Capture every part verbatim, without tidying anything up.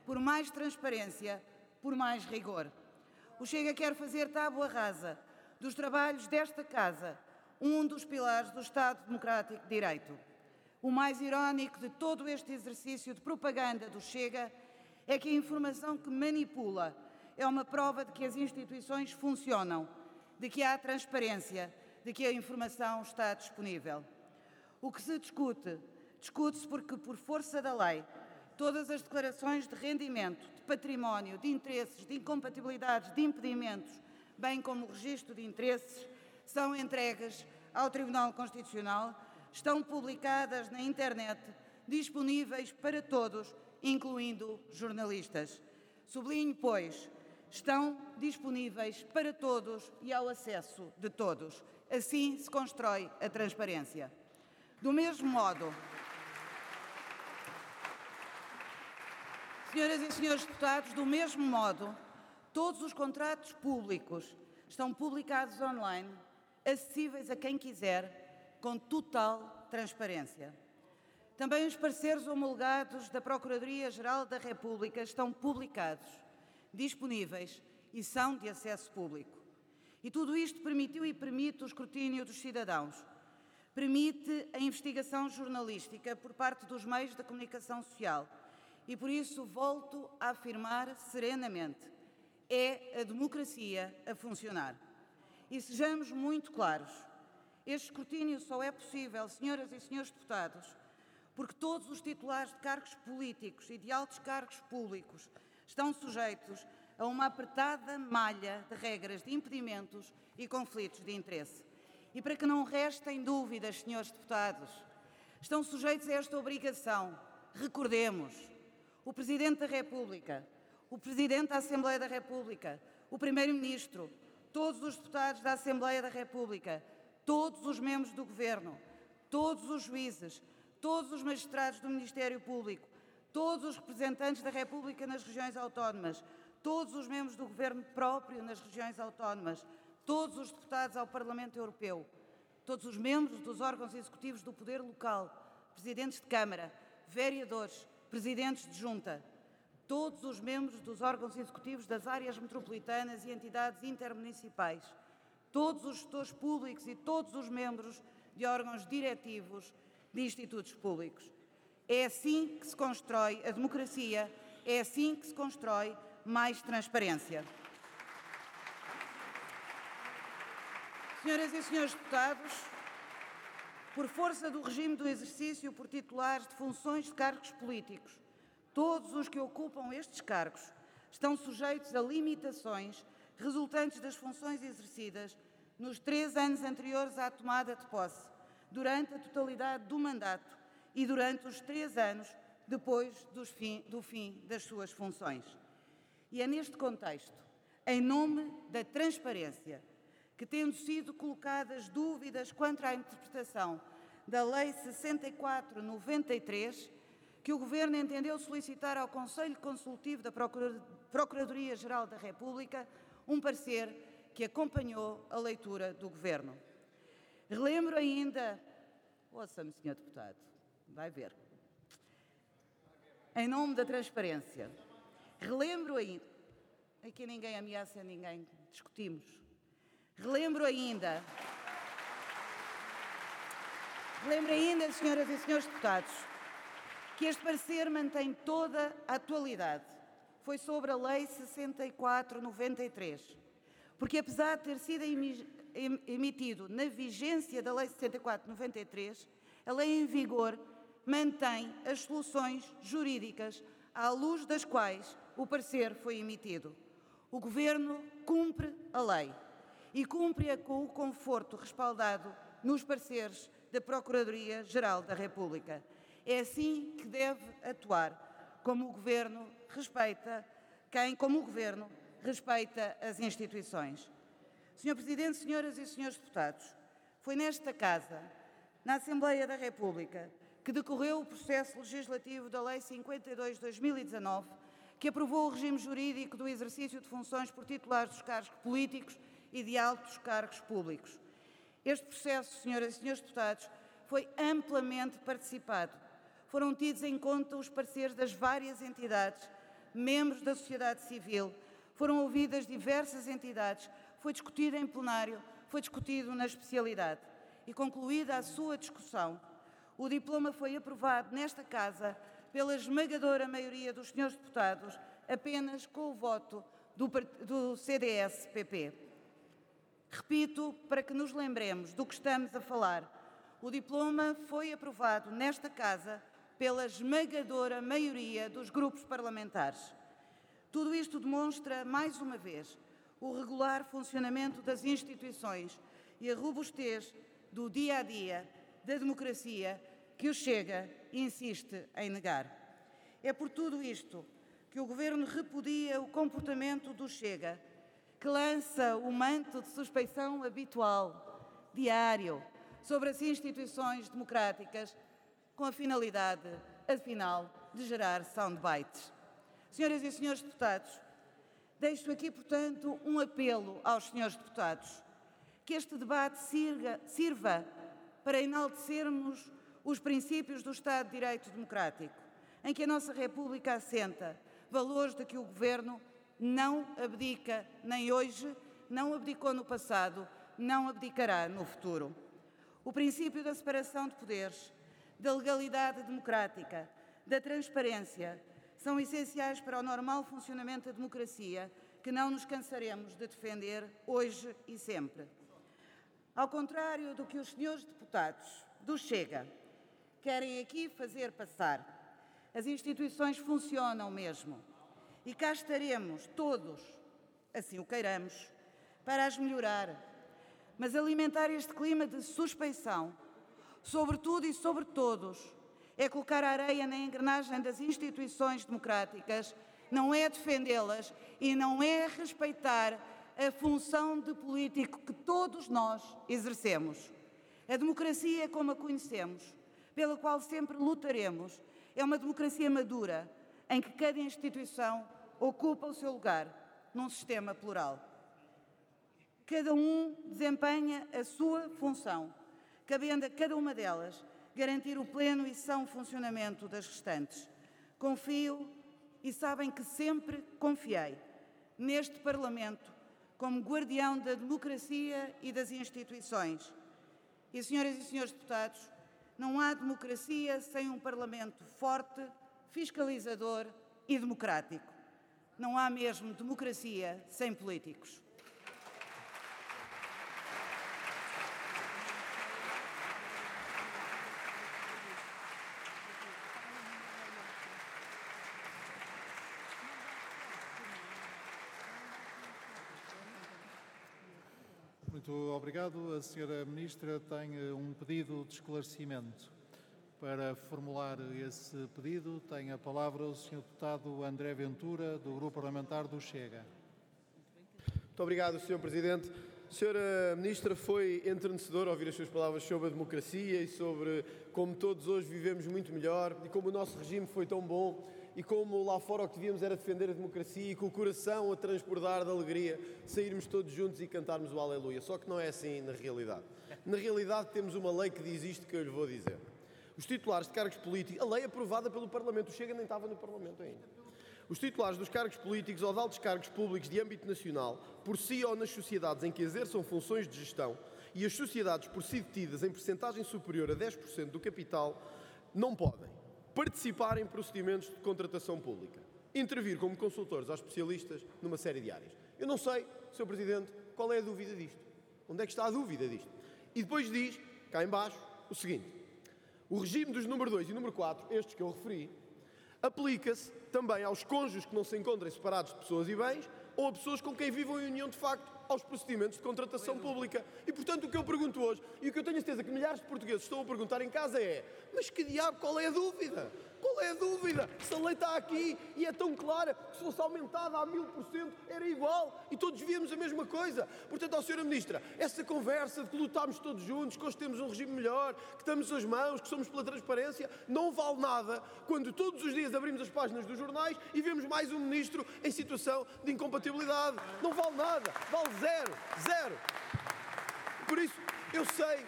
por mais transparência, por mais rigor. O Chega quer fazer tábua rasa dos trabalhos desta Casa, um dos pilares do Estado Democrático de Direito. O mais irónico de todo este exercício de propaganda do Chega é que a informação que manipula é uma prova de que as instituições funcionam, de que há transparência, de que a informação está disponível. O que se discute, discute-se porque, por força da lei, todas as declarações de rendimento, de património, de interesses, de incompatibilidades, de impedimentos, bem como o registro de interesses, são entregues ao Tribunal Constitucional, estão publicadas na internet, disponíveis para todos, incluindo jornalistas. Sublinho, pois, estão disponíveis para todos e ao acesso de todos. Assim se constrói a transparência. Do mesmo modo, senhoras e senhores deputados, do mesmo modo, todos os contratos públicos estão publicados online, acessíveis a quem quiser, com total transparência. Também os pareceres homologados da Procuradoria-Geral da República estão publicados, disponíveis e são de acesso público. E tudo isto permitiu e permite o escrutínio dos cidadãos, permite a investigação jornalística por parte dos meios da comunicação social e, por isso, volto a afirmar serenamente, é a democracia a funcionar. E sejamos muito claros, este escrutínio só é possível, senhoras e senhores deputados, porque todos os titulares de cargos políticos e de altos cargos públicos estão sujeitos a uma apertada malha de regras de impedimentos e conflitos de interesse. E para que não restem dúvidas, senhores deputados, estão sujeitos a esta obrigação. Recordemos, o Presidente da República, o Presidente da Assembleia da República, o Primeiro-Ministro, todos os deputados da Assembleia da República, todos os membros do Governo, todos os juízes, todos os magistrados do Ministério Público, todos os representantes da República nas regiões autónomas, todos os membros do Governo próprio nas regiões autónomas, todos os deputados ao Parlamento Europeu, todos os membros dos órgãos executivos do poder local, presidentes de Câmara, vereadores, presidentes de junta, todos os membros dos órgãos executivos das áreas metropolitanas e entidades intermunicipais, todos os gestores públicos e todos os membros de órgãos diretivos de institutos públicos. É assim que se constrói a democracia, é assim que se constrói mais transparência. Senhoras e senhores deputados, por força do regime do exercício por titulares de funções de cargos políticos, todos os que ocupam estes cargos estão sujeitos a limitações resultantes das funções exercidas nos três anos anteriores à tomada de posse, durante a totalidade do mandato e durante os três anos depois dos fim, do fim das suas funções. E é neste contexto, em nome da transparência, que, tendo sido colocadas dúvidas quanto à interpretação da Lei sessenta e quatro barra noventa e três, que o Governo entendeu solicitar ao Conselho Consultivo da Procuradoria-Geral da República um parecer que acompanhou a leitura do Governo. Relembro ainda, ouça-me, senhor Deputado, vai ver, em nome da transparência, relembro ainda, aqui ninguém ameaça ninguém, discutimos, relembro ainda, relembro ainda, senhoras e senhores deputados, que este parecer mantém toda a atualidade. Foi sobre a Lei sessenta e quatro barra noventa e três, porque apesar de ter sido emitido na vigência da Lei sessenta e quatro barra noventa e três, a lei em vigor mantém as soluções jurídicas à luz das quais o parecer foi emitido. O Governo cumpre a lei e cumpre-a com o conforto respaldado nos pareceres da Procuradoria-Geral da República. É assim que deve atuar, como o Governo respeita quem, como o Governo, respeita as instituições. senhor Presidente, senhoras e senhores deputados, foi nesta Casa, na Assembleia da República, que decorreu o processo legislativo da Lei cinquenta e dois barra dois mil e dezanove, que aprovou o regime jurídico do exercício de funções por titulares dos cargos políticos e de altos cargos públicos. Este processo, senhoras e senhores deputados, foi amplamente participado. Foram tidos em conta os pareceres das várias entidades, membros da sociedade civil, foram ouvidas diversas entidades, foi discutido em plenário, foi discutido na especialidade. E concluída a sua discussão, o diploma foi aprovado nesta Casa pela esmagadora maioria dos senhores deputados, apenas com o voto do, do C D S P P. Repito, para que nos lembremos do que estamos a falar, o diploma foi aprovado nesta Casa pela esmagadora maioria dos grupos parlamentares. Tudo isto demonstra, mais uma vez, o regular funcionamento das instituições e a robustez do dia-a-dia da democracia que o Chega insiste em negar. É por tudo isto que o Governo repudia o comportamento do Chega, que lança o manto de suspeição habitual, diário, sobre as instituições democráticas, com a finalidade, afinal, de gerar soundbites. Senhoras e senhores deputados, deixo aqui, portanto, um apelo aos senhores deputados, que este debate sirva, sirva para enaltecermos os princípios do Estado de Direito Democrático, em que a nossa República assenta, valores de que o Governo não abdica nem hoje, não abdicou no passado, não abdicará no futuro. O princípio da separação de poderes, da legalidade democrática, da transparência, são essenciais para o normal funcionamento da democracia, que não nos cansaremos de defender hoje e sempre. Ao contrário do que os senhores deputados do Chega querem aqui fazer passar, as instituições funcionam mesmo. E cá estaremos todos, assim o queiramos, para as melhorar. Mas alimentar este clima de suspeição, sobre tudo e sobre todos, é colocar a areia na engrenagem das instituições democráticas, não é defendê-las e não é respeitar a função de político que todos nós exercemos. A democracia como a conhecemos, pela qual sempre lutaremos, é uma democracia madura, em que cada instituição ocupa o seu lugar num sistema plural. Cada um desempenha a sua função, cabendo a cada uma delas garantir o pleno e são funcionamento das restantes. Confio, e sabem que sempre confiei, neste Parlamento como guardião da democracia e das instituições. E, senhoras e senhores deputados, não há democracia sem um Parlamento forte, fiscalizador e democrático. Não há mesmo democracia sem políticos. Muito obrigado. A senhora Ministra tem um pedido de esclarecimento. Para formular esse pedido, tem a palavra o senhor deputado André Ventura, do Grupo Parlamentar do Chega. Muito obrigado, senhor Presidente. A senhora Ministra, foi entrenecedor ouvir as suas palavras sobre a democracia e sobre como todos hoje vivemos muito melhor e como o nosso regime foi tão bom e como lá fora o que devíamos era defender a democracia e com o coração a transbordar de alegria, sairmos todos juntos e cantarmos o Aleluia. Só que não é assim na realidade. Na realidade temos uma lei que diz isto que eu lhe vou dizer. Os titulares de cargos políticos, a lei aprovada pelo Parlamento, o Chega nem estava no Parlamento ainda. Os titulares dos cargos políticos ou de altos cargos públicos de âmbito nacional, por si ou nas sociedades em que exerçam funções de gestão, e as sociedades por si detidas em percentagem superior a dez por cento do capital, não podem participar em procedimentos de contratação pública, intervir como consultores aos especialistas numa série de áreas. Eu não sei, senhor Presidente, qual é a dúvida disto. Onde é que está a dúvida disto? E depois diz, cá em baixo, o seguinte: o regime dos número dois e número quatro, estes que eu referi, aplica-se também aos cônjuges que não se encontrem separados de pessoas e bens ou a pessoas com quem vivam em união de facto aos procedimentos de contratação pública. E, portanto, o que eu pergunto hoje, e o que eu tenho a certeza que milhares de portugueses estão a perguntar em casa é: mas que diabo, qual é a dúvida? Qual é a dúvida? Se a lei está aqui e é tão clara que se fosse aumentada a mil por cento era igual e todos víamos a mesma coisa. Portanto, ó senhora Ministra, essa conversa de que lutámos todos juntos, que hoje temos um regime melhor, que estamos as mãos, que somos pela transparência, não vale nada quando todos os dias abrimos as páginas dos jornais e vemos mais um Ministro em situação de incompatibilidade. Não vale nada, vale zero, zero. Por isso, eu sei que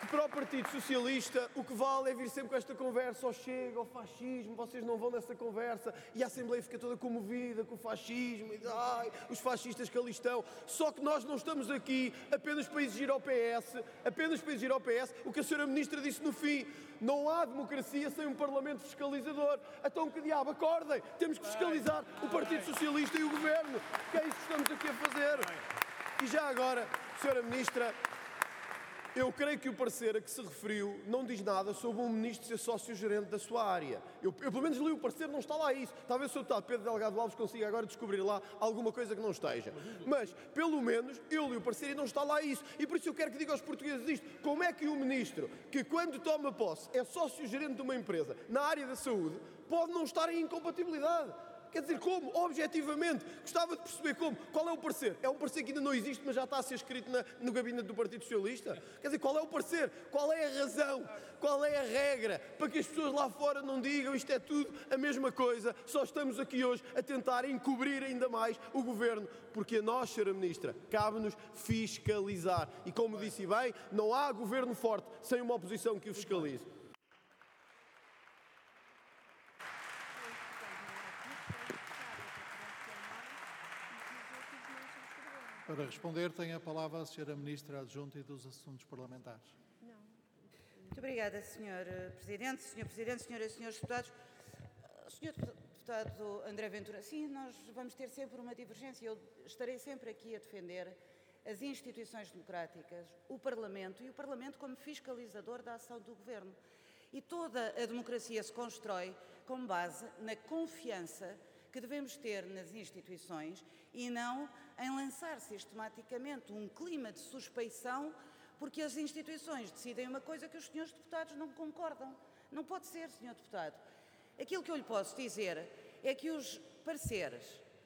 para o Partido Socialista, o que vale é vir sempre com esta conversa, ou chega, ao fascismo, vocês não vão nessa conversa, e a Assembleia fica toda comovida com o fascismo, e ai, os fascistas que ali estão. Só que nós não estamos aqui apenas para exigir ao P S, apenas para exigir ao P S o que a senhora Ministra disse no fim. Não há democracia sem um Parlamento fiscalizador. Então, que diabo, acordem! Temos que fiscalizar o Partido Socialista e o Governo, que é isso que estamos aqui a fazer. E já agora, senhora Ministra, eu creio que o parecer a que se referiu não diz nada sobre um ministro ser sócio-gerente da sua área. Eu, eu pelo menos li o parecer, não está lá isso. Talvez o senhor deputado Pedro Delgado Alves consiga agora descobrir lá alguma coisa que não esteja. Mas, pelo menos, eu li o parecer e não está lá isso. E por isso eu quero que diga aos portugueses isto. Como é que o ministro, que quando toma posse é sócio-gerente de uma empresa na área da saúde, pode não estar em incompatibilidade? Quer dizer, como? Objetivamente. Gostava de perceber como. Qual é o parecer? É um parecer que ainda não existe, mas já está a ser escrito na, no gabinete do Partido Socialista? Quer dizer, qual é o parecer? Qual é a razão? Qual é a regra? Para que as pessoas lá fora não digam isto é tudo a mesma coisa, só estamos aqui hoje a tentar encobrir ainda mais o Governo, porque a nós, senhora Ministra, cabe-nos fiscalizar. E como disse bem, não há Governo forte sem uma oposição que o fiscalize. Para responder, tem a palavra a senhora Ministra Adjunta e dos Assuntos Parlamentares. Muito obrigada, senhor Presidente, senhor Presidente, senhoras e senhores deputados. senhor Deputado André Ventura, sim, nós vamos ter sempre uma divergência. Eu estarei sempre aqui a defender as instituições democráticas, o Parlamento e o Parlamento como fiscalizador da ação do Governo. E toda a democracia se constrói com base na confiança que devemos ter nas instituições e não em lançar sistematicamente um clima de suspeição porque as instituições decidem uma coisa que os senhores deputados não concordam. Não pode ser, senhor deputado. Aquilo que eu lhe posso dizer é que os pareceres,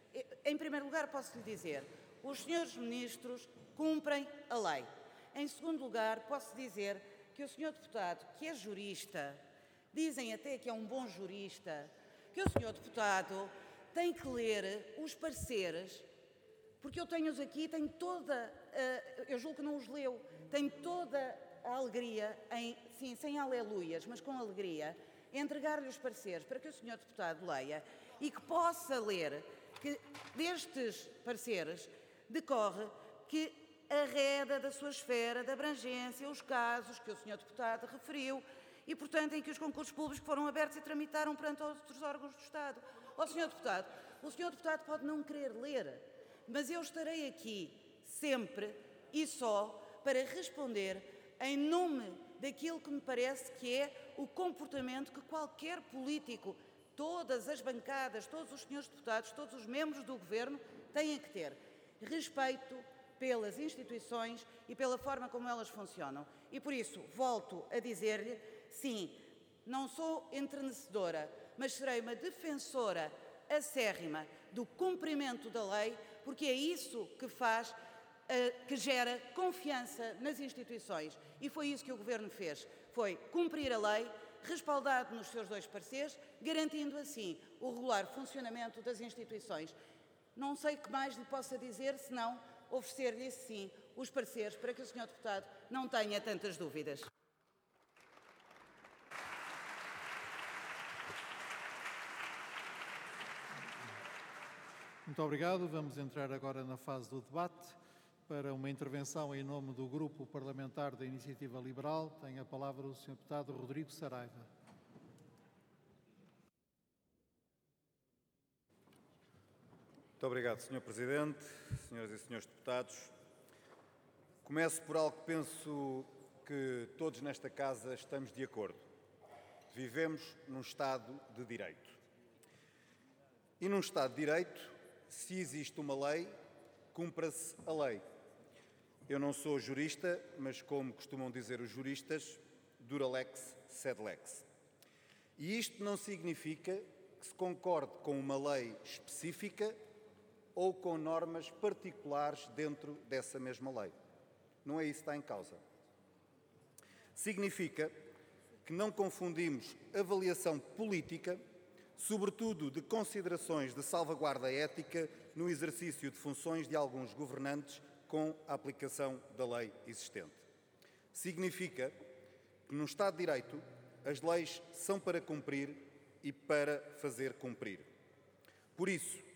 em primeiro lugar posso lhe dizer, os senhores ministros cumprem a lei. Em segundo lugar, posso dizer que o senhor deputado, que é jurista, dizem até que é um bom jurista, que o senhor deputado tem que ler os pareceres, porque eu tenho-os aqui, tenho toda, uh, eu julgo que não os leu, tenho toda a alegria, em, sim, sem aleluias, mas com alegria, entregar-lhe os pareceres para que o senhor deputado leia e que possa ler que destes pareceres decorre que arreda da sua esfera de abrangência os casos que o senhor deputado referiu e, portanto, em que os concursos públicos foram abertos e tramitaram perante outros órgãos do Estado. Ó, senhor deputado, o senhor deputado pode não querer ler, mas eu estarei aqui sempre e só para responder em nome daquilo que me parece que é o comportamento que qualquer político, todas as bancadas, todos os senhores deputados, todos os membros do Governo têm que ter. Respeito pelas instituições e pela forma como elas funcionam. E por isso, volto a dizer-lhe, sim, não sou entrenecedora, mas serei uma defensora acérrima do cumprimento da lei, porque é isso que faz, uh, que gera confiança nas instituições. E foi isso que o Governo fez, foi cumprir a lei, respaldado nos seus dois pareceres, garantindo assim o regular funcionamento das instituições. Não sei o que mais lhe possa dizer, senão oferecer-lhe, sim, os pareceres para que o senhor deputado não tenha tantas dúvidas. Muito obrigado. Vamos entrar agora na fase do debate. Para uma intervenção em nome do Grupo Parlamentar da Iniciativa Liberal, tem a palavra o senhor deputado Rodrigo Saraiva. Muito obrigado, senhor Presidente, senhoras e senhores deputados. Começo por algo que penso que todos nesta casa estamos de acordo. Vivemos num Estado de Direito. E num Estado de Direito, se existe uma lei, cumpra-se a lei. Eu não sou jurista, mas como costumam dizer os juristas, dura lex, sed lex. E isto não significa que se concorde com uma lei específica ou com normas particulares dentro dessa mesma lei. Não é isso que está em causa. Significa que não confundimos avaliação política, sobretudo de considerações de salvaguarda ética no exercício de funções de alguns governantes com a aplicação da lei existente. Significa que no Estado de Direito as leis são para cumprir e para fazer cumprir. Por isso,